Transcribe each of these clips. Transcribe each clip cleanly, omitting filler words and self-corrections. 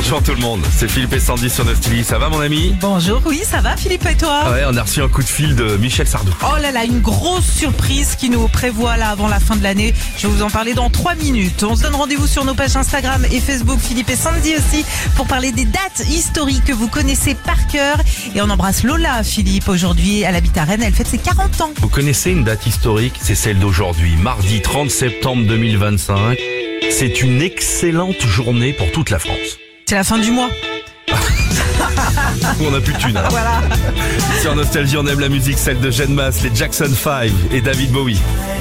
Bonjour tout le monde, c'est Philippe et Sandy sur Nostalgie. Ça va mon ami? Bonjour, oui ça va Philippe et toi? Ouais, on a reçu un coup de fil de Michel Sardou. Oh là là, une grosse surprise qui nous prévoit là avant la fin de l'année. Je vais vous en parler dans 3 minutes. On se donne rendez-vous sur nos pages Instagram et Facebook, Philippe et Sandy aussi, pour parler des dates historiques que vous connaissez par cœur. Et on embrasse Lola, Philippe, aujourd'hui, elle habite à Rennes, elle fête ses 40 ans. Vous connaissez une date historique? C'est celle d'aujourd'hui, mardi 30 septembre 2025. C'est une excellente journée pour toute la France. C'est la fin du mois. On n'a plus de thunes. Hein. Voilà. Sur Nostalgie, on aime la musique, celle de Jeanne Masse, les Jackson 5 et David Bowie.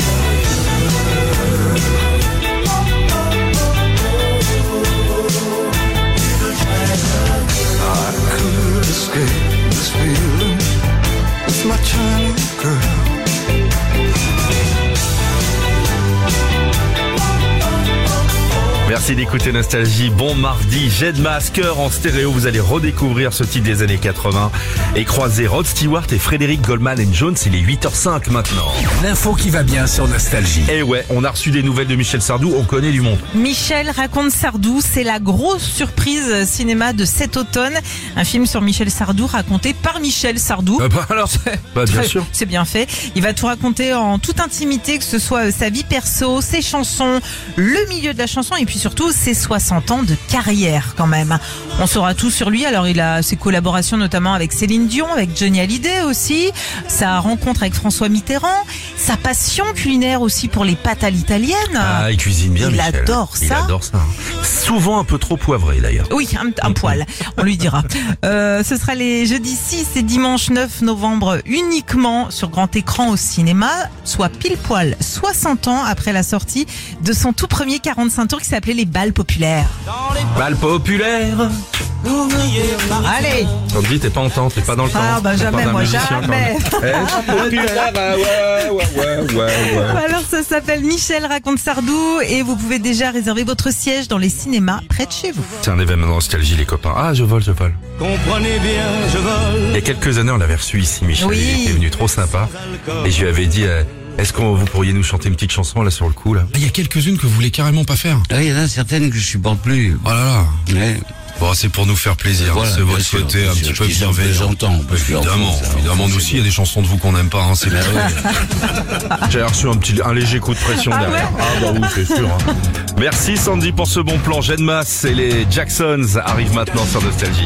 Merci d'écouter Nostalgie. Bon mardi, Jeanne Masse, cœur en stéréo. Vous allez redécouvrir ce titre des années 80 et croiser Rod Stewart et Frédéric Goldman & Jones. Il est 8h05 maintenant. L'info qui va bien sur Nostalgie. Et ouais, on a reçu des nouvelles de Michel Sardou. On connaît du monde. Michel raconte Sardou, c'est la grosse surprise cinéma de cet automne. Un film sur Michel Sardou raconté par Michel Sardou. Alors, bien sûr. C'est bien fait. Il va tout raconter en toute intimité, que ce soit sa vie perso, ses chansons, le milieu de la chanson et puis surtout ses 60 ans de carrière quand même. On saura tout sur lui. Alors il a ses collaborations notamment avec Céline Dion, avec Johnny Hallyday aussi, sa rencontre avec François Mitterrand, sa passion culinaire aussi pour les pâtes à l'italienne. Ah, il cuisine bien, il Michel. Adore ça. Il adore ça. Souvent un peu trop poivré d'ailleurs. Oui, un poil, on lui dira. Ce sera les jeudis 6 et dimanche 9 novembre uniquement sur grand écran au cinéma, soit pile poil 60 ans après la sortie de son tout premier 45 tours qui s'appelait Les Bals Populaires. Bal populaire. Allez. On te dit, t'es pas en temps, t'es pas dans le temps. Ah bah jamais, moi jamais. Alors ça s'appelle Michel raconte Sardou et vous pouvez déjà réserver votre siège dans les cinémas près de chez vous. C'est un événement Nostalgie les copains. Ah, je vole. Comprenez bien, je vole. Il y a quelques années, on l'avait reçu ici, Michel. Oui. Il était venu trop sympa. Et je lui avais dit, est-ce que vous pourriez nous chanter une petite chanson là sur le coup là? Il y a quelques-unes que vous voulez carrément pas faire. Il y en a certaines que je supporte plus. Oh là là. Ouais. Bon, c'est pour nous faire plaisir. Voilà, c'est votre bien sûr, côté bien un sûr, petit peu je dis ça, bienveillant. j'entends, on peut faire Évidemment, nous aussi, il y a des chansons de vous qu'on n'aime pas. Hein, c'est J'ai reçu un léger coup de pression derrière. ouais. Ah bah oui, c'est sûr. Hein. Merci Sandy pour ce bon plan. Jeanne Masse et les Jacksons arrivent maintenant sur Nostalgie.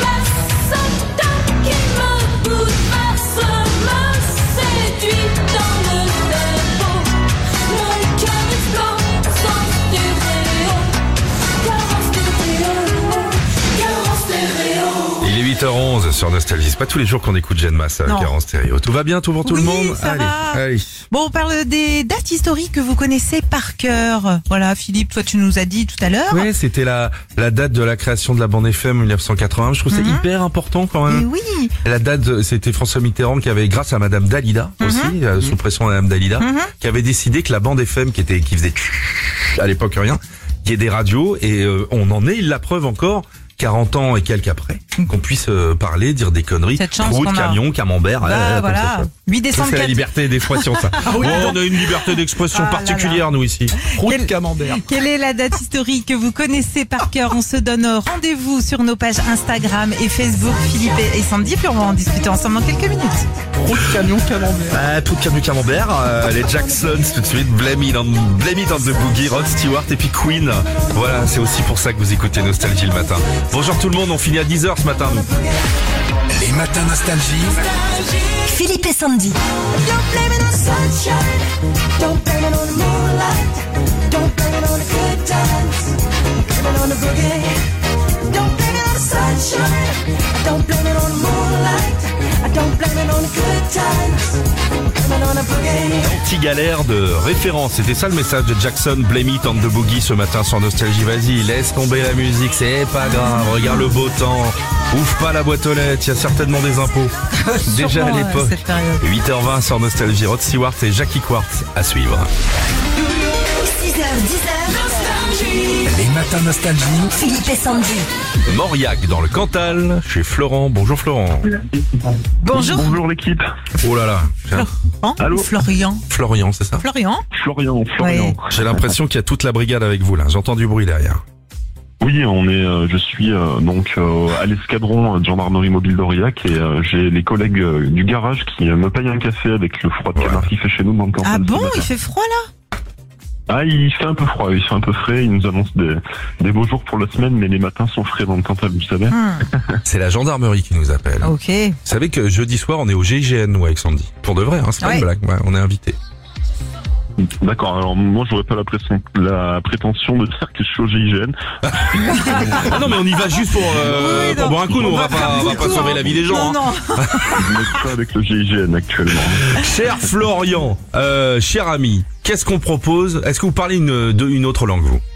Il est 8h11 sur Nostalgie. C'est pas tous les jours qu'on écoute Jeanne Masse Non. en stéréo. Tout va bien, tout pour tout le monde? Ça va. Allez. Bon, on parle des dates historiques que vous connaissez par cœur. Voilà, Philippe, toi tu nous as dit tout à l'heure. Ouais, c'était la date de la création de la bande FM 1980. Je trouve que c'est hyper important quand Et même. oui. La date, c'était François Mitterrand qui avait, grâce à Madame Dalida aussi, sous pression de Madame Dalida, qui avait décidé que la bande FM qui faisait à l'époque rien, qu'il y ait des radios et on en est la preuve encore. 40 ans et quelques après, qu'on puisse parler, dire des conneries, Cette chance route, qu'on a. camion, camembert, Bah, comme voilà. ça, quoi. 8 Ça, décembre c'est la liberté d'expression, ça. oui, on a une liberté d'expression Ah là particulière, nous, ici. Quel- camembert. Quelle est la date historique que vous connaissez par cœur? On se donne rendez-vous sur nos pages Instagram et Facebook, Philippe et Sandy, puis on va en discuter ensemble dans quelques minutes. Route, camion, camembert. Tout camion, camembert. Les Jacksons, tout de suite. Blame it on the Boogie, Rod Stewart et puis Queen. Voilà, c'est aussi pour ça que vous écoutez Nostalgie le matin. Bonjour tout le monde, on finit à 10h ce matin, nous. Les matins Nostalgie. Philippe et Sandy. Don't blame it on the sunshine. Don't blame it on the moonlight. Don't blame it on the good times. Blame it on the boogie. Don't blame it on the sunshine. Don't blame it on the moonlight. Don't blame it on the good times. Blame it on the boogie. Anti-galère de référence. C'était ça le message de Jackson, Blame it on the Boogie ce matin sur Nostalgie. Vas-y, laisse tomber la musique, c'est pas grave. Regarde le beau temps. Ouvre pas la boîte aux lettres, il y a certainement des impôts. Déjà à Sûrement, l'époque. cette période. 8h20 sur Nostalgie. Rod Stewart et Jackie Quartz à suivre. 6h, 10h. Les matins Nostalgie. Philippe et Sandy. Mauriac dans le Cantal, chez Florent. Bonjour Florent. Bonjour. Bonjour l'équipe. Oh là là. Allô Florian. Florian, c'est ça? Florian. Florian. Ouais. J'ai l'impression qu'il y a toute la brigade avec vous là. J'entends du bruit derrière. Oui, je suis donc à l'escadron de gendarmerie mobile d'Aurillac et j'ai les collègues du garage qui me payent un café avec le froid de canard qu'il fait chez nous dans le campagne. Ah bon, il fait froid là? Ah, il fait un peu froid, il fait un peu frais, il nous annonce des beaux jours pour la semaine, mais les matins sont frais dans le Cantal, vous savez. C'est la gendarmerie qui nous appelle. Ok. Vous savez que jeudi soir, on est au GIGN, nous, avec Sandy. Pour de vrai, hein, c'est pas une blague. Ouais, on est invité. D'accord, alors moi j'aurais pas la prétention de dire que je suis au GIGN. Ah non, mais on y va juste pour boire un coup, nous, on va pas sauver la vie des gens. Non, hein. Je ne suis pas avec le GIGN actuellement. Cher Florian, cher ami, qu'est-ce qu'on propose? Est-ce que vous parlez une autre langue, vous?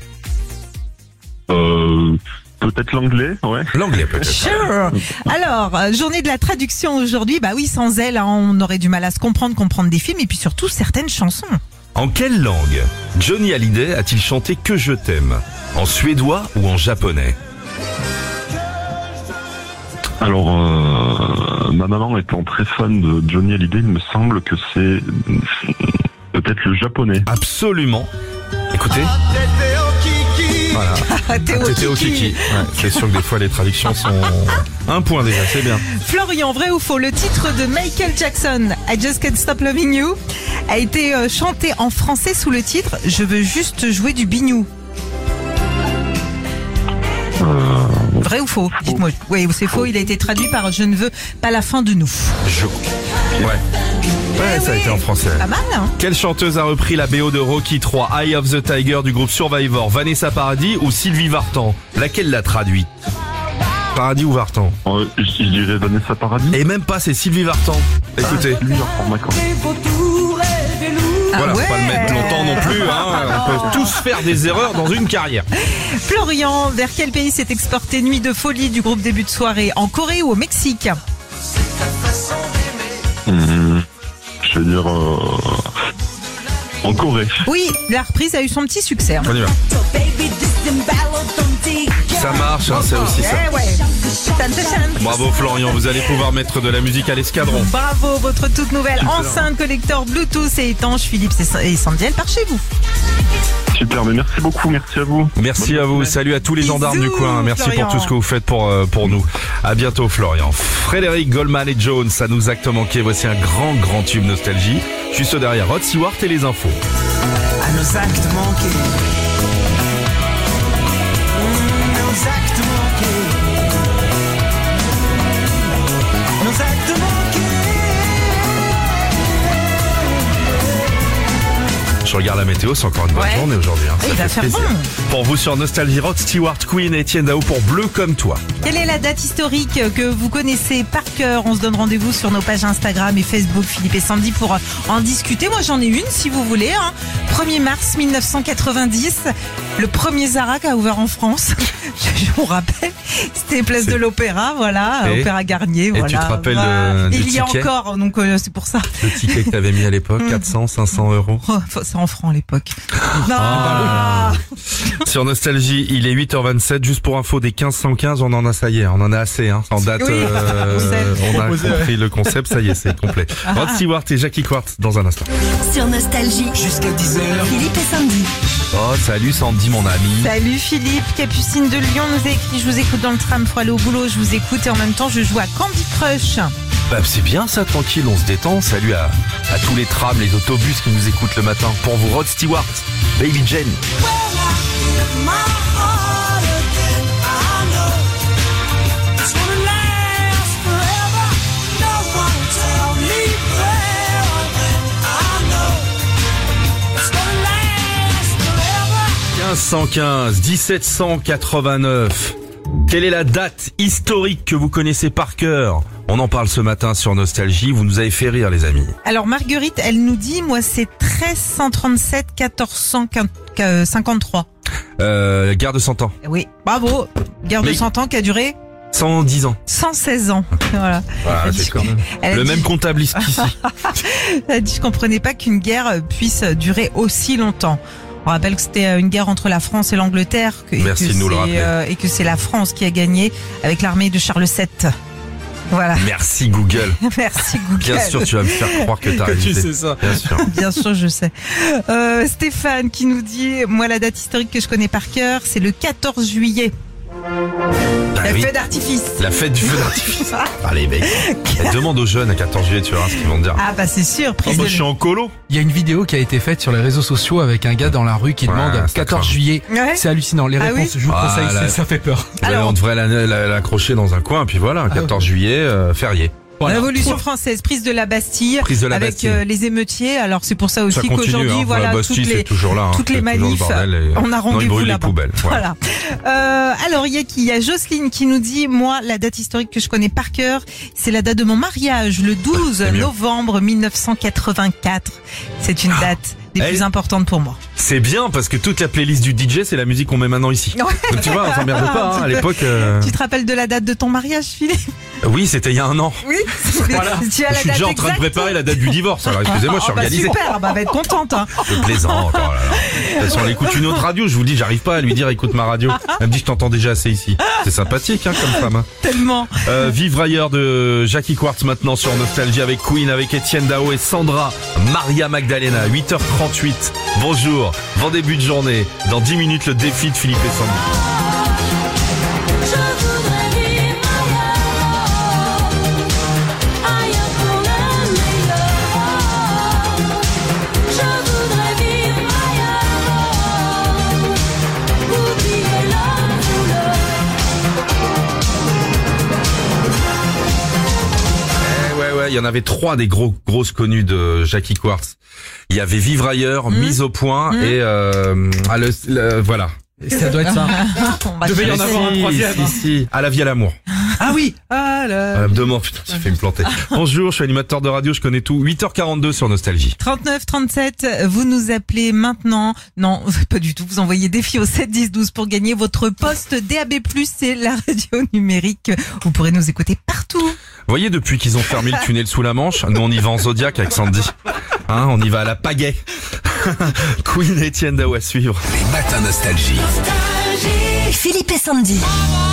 Peut-être l'anglais, ouais. L'anglais, peut-être. Sure. Alors, journée de la traduction aujourd'hui. Bah oui, sans elle, hein, on aurait du mal à se comprendre des films et puis surtout certaines chansons. En quelle langue Johnny Hallyday a-t-il chanté Que je t'aime? En suédois ou en japonais? Alors, ma maman étant très fan de Johnny Hallyday, il me semble que c'est peut-être le japonais. Absolument. Écoutez. Voilà. Tété au kiki. Ouais, c'est sûr que des fois les traductions sont un point déjà, c'est bien. Florian, vrai ou faux, le titre de Michael Jackson, I Just Can't Stop Loving You, a été chanté en français sous le titre Je veux juste jouer du bignou. Vrai ou faux? Dites-moi. Oui, c'est faux, il a été traduit par Je ne veux pas la fin de nous. Ouais, ça a été en français. Pas mal, hein? Quelle chanteuse a repris la BO de Rocky 3, Eye of the Tiger du groupe Survivor? Vanessa Paradis ou Sylvie Vartan? Laquelle l'a traduit? Paradis ou Vartan? Je dirais Vanessa Paradis. Et même pas, c'est Sylvie Vartan. Écoutez. D'accord. Voilà, faut pas le mettre longtemps non plus, hein. On peut tous faire des erreurs dans une carrière. Florian, vers quel pays s'est exporté Nuit de folie du groupe Début de soirée? En Corée ou au Mexique? Je vais dire en Corée. Oui, la reprise a eu son petit succès. Hein. On y va. Ça marche, hein, c'est aussi ça. Eh ouais. Bravo Florian, vous allez pouvoir mettre de la musique à l'escadron. Bravo, votre toute nouvelle enceinte collector Bluetooth et étanche Philippe et Sandy, elle part chez vous. Super, mais merci beaucoup, merci à vous. Merci à vous, salut à tous les gendarmes Bisous, du coin, merci Florian. pour tout ce que vous faites pour nous. À bientôt Florian. Frédéric Goldman et Jones, ça nous acte manqué, voici un grand tube nostalgie. Juste derrière Rod Stewart et les infos. À nos actes manqués. Nos actes manqués. Nos actes manqués. Je regarde la météo, c'est encore une bonne journée aujourd'hui. Hein. Il va faire bon. Pour vous sur Nostalgie Rod Stewart, Queen et Etienne Dao pour Bleu comme toi. Quelle est la date historique que vous connaissez par cœur? On se donne rendez-vous sur nos pages Instagram et Facebook Philippe et Sandy pour en discuter. Moi j'en ai une si vous voulez. Hein. 1er mars 1990, le premier Zara qui a ouvert en France. Je vous rappelle, c'était place de l'Opéra, voilà, Opéra Garnier. Et voilà. tu te rappelles du Il y a ticket encore, donc c'est pour ça. Le ticket que t'avais mis à l'époque, 400, 500 euros. Oh, c'est en francs à l'époque. Non. Sur Nostalgie, il est 8h27. Juste pour info, des 1515, on en a, ça y est, on en a assez. Hein. En date, Oui, on a compris le concept, ça y est, c'est complet. Rod Stewart et Jackie Quartz dans un instant. Sur Nostalgie, Jusqu'à 10h. Philippe et Sandy. Oh, salut Sandy, mon ami. Salut Philippe, Capucine de Lyon nous a écrit: je vous écoute dans le tram pour aller au boulot, je vous écoute et en même temps je joue à Candy Crush. Bah, c'est bien ça, tranquille, on se détend. Salut à tous les trams, les autobus qui nous écoutent le matin. Pour vous, Rod Stewart, Baby Jane. « 1515, 1789. Quelle est la date historique que vous connaissez par cœur? On en parle ce matin sur Nostalgie. Vous nous avez fait rire, les amis. Alors Marguerite, elle nous dit, moi c'est 1337 1453. Guerre de 100 ans. Oui, bravo. Guerre de Mais- 100 ans qui a duré 110 ans. 116 ans. Voilà. Voilà, Elle c'est dit- quand même elle a le dit- même comptable qu'ici. Elle a dit, je comprenais pas qu'une guerre puisse durer aussi longtemps. On rappelle que c'était une guerre entre la France et l'Angleterre. Merci de nous le rappeler. Et que c'est la France qui a gagné avec l'armée de Charles VII. Voilà. Merci Google. Merci Google. Bien sûr, tu vas me faire croire que t'as révisé. ça. Bien sûr. Bien sûr, je sais. Stéphane qui nous dit, moi la date historique que je connais par cœur, c'est le 14 juillet. Bah La oui. fête d'artifice. La fête du feu d'artifice. Allez mec, demande aux jeunes à 14 juillet, tu verras ce qu'ils vont te dire. Ah bah c'est sûr, prise Moi de... je suis en colo. Il y a une vidéo qui a été faite sur les réseaux sociaux avec un gars dans la rue qui Ouais, demande ça 14 craint. juillet. Ouais. C'est hallucinant. Les Ah réponses, oui je vous Ah, conseille, là- ça fait peur. Alors- On devrait l'accrocher dans un coin, puis voilà, 14 juillet, férié. Voilà. Révolution française, prise de la Bastille, Prise de la avec Bastille. Les émeutiers. Alors c'est pour ça aussi Ça continue, qu'aujourd'hui, hein. voilà, La Bastille, toutes c'est les toujours là. hein. toutes les C'est toujours le manifs, bordel et- on a Non, ils rendez-vous brûlent les là-bas. poubelles. Voilà. Alors il y a qui? Il y a Jocelyne qui nous dit, moi la date historique que je connais par cœur, c'est la date de mon mariage, le 12 c'est mieux. novembre 1984. C'est une date des Elle- plus importantes pour moi. C'est bien parce que toute la playlist du DJ, c'est la musique qu'on met maintenant ici. Ouais. Donc tu vois, on s'emmerde pas. Un hein. petit À peu. l'époque, Tu te rappelles de la date de ton mariage, Philippe? oui, c'était il y a un an. Oui. Voilà. Tu as Je la suis date déjà en train de exacte. préparer la date du divorce. Alors excusez-moi, je suis Ah, bah, organisé. super, bah, va être contente. Hein. Je plaisante. Oh là là. De toute façon, elle écoute une autre radio. Je vous le dis, j'arrive pas à lui dire écoute ma radio. Elle me dit je t'entends déjà assez ici. C'est sympathique hein, comme femme. Hein. Tellement. Vivre ailleurs de Jackie Quartz maintenant sur Nostalgie avec Queen, avec Étienne Dao et Sandra Maria Magdalena. 8h38. Bonjour. Bon début de journée. Dans 10 minutes, le défi de Philippe et Sandy. Je voudrais vivre ailleurs pour le meilleur. Je voudrais vivre ailleurs, oublier la douleur. Ouais, il y en avait 3 des grosses connues de Jackie Quartz. Il y avait Vivre ailleurs, Mise au point et voilà. Ça doit être ça. On va Devait y en chercher. avoir un troisième. Si. À la vie à l'amour. Ah oui. Ah là. Demain, putain, j'ai fait me planter. Bonjour, je suis animateur de radio, je connais tout. 8h42 sur Nostalgie. 39 37, vous nous appelez maintenant. Non, pas du tout. Vous envoyez défi au 7 10 12 pour gagner votre poste DAB+, c'est la radio numérique. Vous pourrez nous écouter partout. Vous voyez, depuis qu'ils ont fermé le tunnel sous la Manche, nous on y va en Zodiac avec Sandy. Hein, on y va à la pagaie. Queen et Étienne Dao à suivre. Les matins Nostalgie. Philippe et Sandy.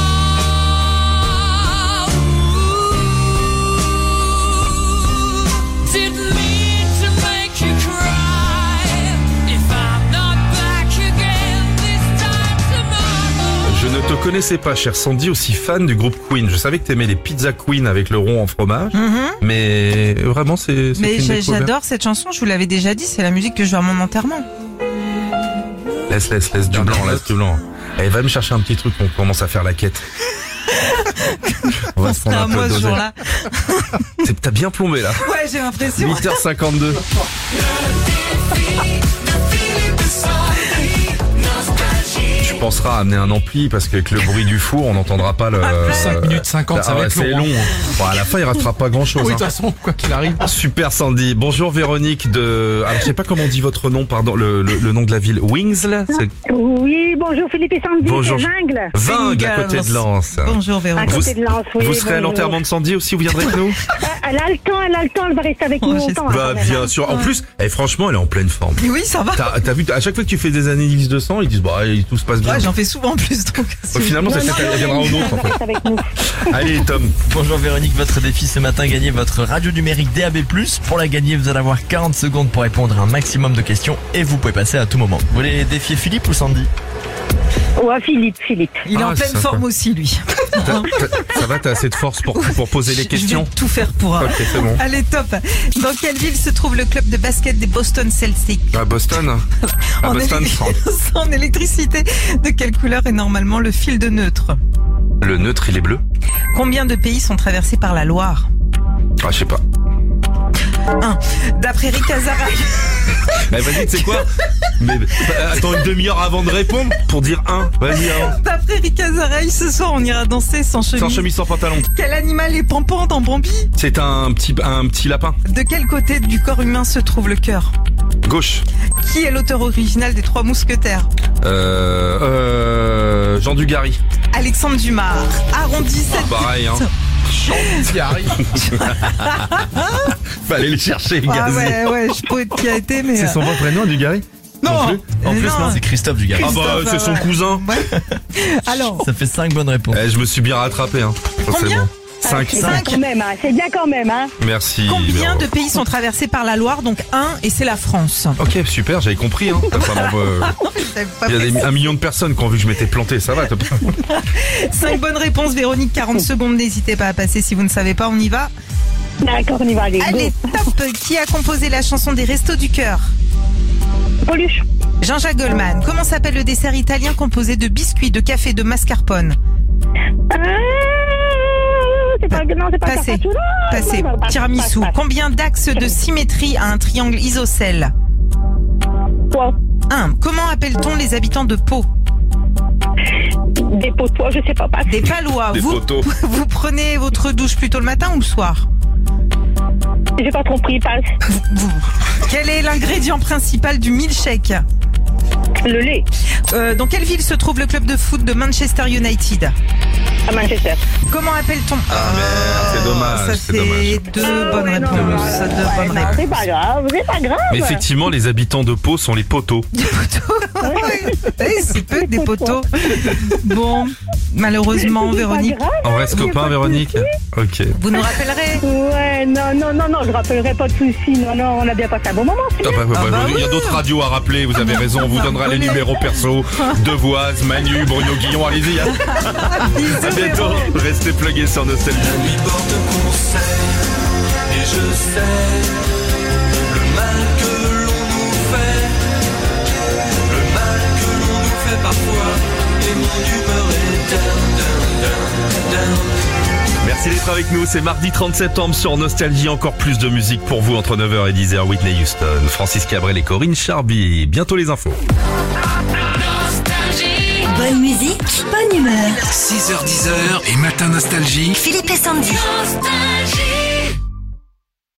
Didn't mean to make you cry. If I'm not back again this time tomorrow. Je ne te connaissais pas, cher Sandy, aussi fan du groupe Queen. Je savais que t'aimais les pizzas Queen avec le rond en fromage, mais vraiment c'est Mais une découverte. j'adore cette chanson, je vous l'avais déjà dit, c'est la musique que je joue à mon enterrement. Laisse du blanc, laisse du blanc. Allez, va me chercher un petit truc, on commence à faire la quête. On va se C'était prendre à un peu moi ce d'oseille. jour-là. T'as bien plombé là. Ouais, j'ai l'impression. 8h52. Tu penseras à amener un ampli parce qu'avec le bruit du four, on n'entendra pas le... 5 minutes 50, ça Ah va ouais, être c'est long. long. Bon, à la fin, il restera pas grand chose. Oui, de toute façon, quoi qu'il arrive. Super Sandy. Bonjour Véronique de... Alors je sais pas comment on dit votre nom, pardon, le nom de la ville. Wings là c'est... Oui, bonjour Philippe et Sandy, Bonjour. c'est Vingle. Vingue à côté de Lens. Bonjour À Véronique. côté de Lens, oui. Vous serez à bonjour. l'enterrement de Sandy aussi, vous viendrez avec nous? Elle a le temps, elle va rester avec Oh, nous j'espère. longtemps. Bah quand même, bien hein. sûr. En plus, franchement, elle est en pleine forme. Oui, ça va. T'as vu, à chaque fois que tu fais des analyses de sang, ils disent bah tout se passe bien. Ouais, j'en fais souvent plus donc. Finalement, c'est Non, peut-être non, elle viendra au nôtre en elle reste avec nous. fait. Allez Tom. Bonjour Véronique, votre défi ce matin, gagner votre radio numérique DAB+. Pour la gagner, vous allez avoir 40 secondes pour répondre à un maximum de questions et vous pouvez passer à tout moment. Vous voulez défier Philippe ou Sandy? Ouais, Philippe. Il est Ah, en c'est pleine sympa. forme aussi lui. Ça va, t'as assez de force pour poser les Je questions? vais tout faire pour. Ok, c'est bon. Allez, top. Dans quelle ville se trouve le club de basket des Boston Celtics? À Boston. À En Boston. En électricité, de quelle couleur est normalement le fil de neutre? Le neutre, il est bleu. Combien de pays sont traversés par la Loire? Ah, je sais pas. 1. D'après Rick Azaray. Eh, vas-y, tu sais quoi? Mais attends une demi-heure avant de répondre pour dire 1. Vas-y, 1. D'après Rick Azaray, ce soir on ira danser sans chemise. Sans chemise, sans pantalon. Quel animal est Pampan dans Bambi? C'est un petit lapin. De quel côté du corps humain se trouve le cœur? Gauche. Qui est l'auteur original des Trois Mousquetaires? Jean Dugarry. Alexandre Dumas. Arrondi cette... Pareil, hein. Qui arrive. Fallait le chercher, Ah Gazi. ouais, je sais pas qui a été, mais... C'est son vrai prénom, Dugarry? Non. plus. En plus, non. non, c'est Christophe Dugarry. Ah bah, Christophe, c'est son cousin. Ouais. Alors, Ça fait 5 bonnes réponses. Je me suis bien rattrapé, hein. Ça, c'est Combien bon. 5. C'est bien quand même, hein. C'est bien quand même, hein. Merci. Combien Véro. de pays sont traversés par la Loire? Donc 1 et c'est la France. Ok, super, j'avais compris. Hein. T'as pas Il y a 1 million de personnes qui ont vu que je m'étais planté, ça va. 5 bonnes réponses, Véronique, 40 secondes, n'hésitez pas à passer si vous ne savez pas, on y va. D'accord, on y va, allez. Allez, top. Qui a composé la chanson des Restos du Cœur? Coluche. Jean-Jacques Goldman. Comment s'appelle le dessert italien composé de biscuits, de café, de mascarpone? C'est pas, non, c'est pas Passé. Carpaccio. Passé. Non, passe, Tiramisu. passe. Combien d'axes de symétrie a un triangle isocèle? 3. 1. Comment appelle-t-on les habitants de Pau? Des poteaux, je sais pas, passe. Des Palois. Des Vous, poteaux. vous prenez votre douche plutôt le matin ou le soir? J'ai pas compris, passe. Quel est l'ingrédient principal du milkshake? Le lait. Dans quelle ville se trouve le club de foot de Manchester United? À Manchester. Comment appelle-t-on... c'est dommage, Ça c'est fait dommage. 2 bonnes Ouais, non, réponses. ouais, 2 ouais, bonnes non, réponses. c'est pas grave, c'est pas grave. Mais effectivement, les habitants de Pau sont les poteaux. C'est peu que des poteaux. Bon, malheureusement, C'est pas Véronique, grave, On reste y a copains, pas de Véronique? souci. Ok. vous nous rappellerez. Ouais, non, je rappellerai pas de soucis. Non, on a bien passé un bon moment. Ah bah, il y a d'autres radios à rappeler, vous avez raison, on vous donnera les numéros perso. Devoise, Manu, Bruno Guillon, allez-y. Hein. À bientôt, restez plugués sur Nostalgie. La nuit porte conseil, et je sais le mal que l'on nous fait, le mal que l'on nous fait parfois, et mon humeur est down. Merci d'être avec nous, c'est mardi 30 septembre sur Nostalgie, encore plus de musique pour vous entre 9h et 10h, Whitney Houston, Francis Cabrel et Corinne Charby. Bientôt les infos. Bonne musique, bonne humeur. 6h-10h et Matin Nostalgie. Philippe et Sandy. Nostalgie.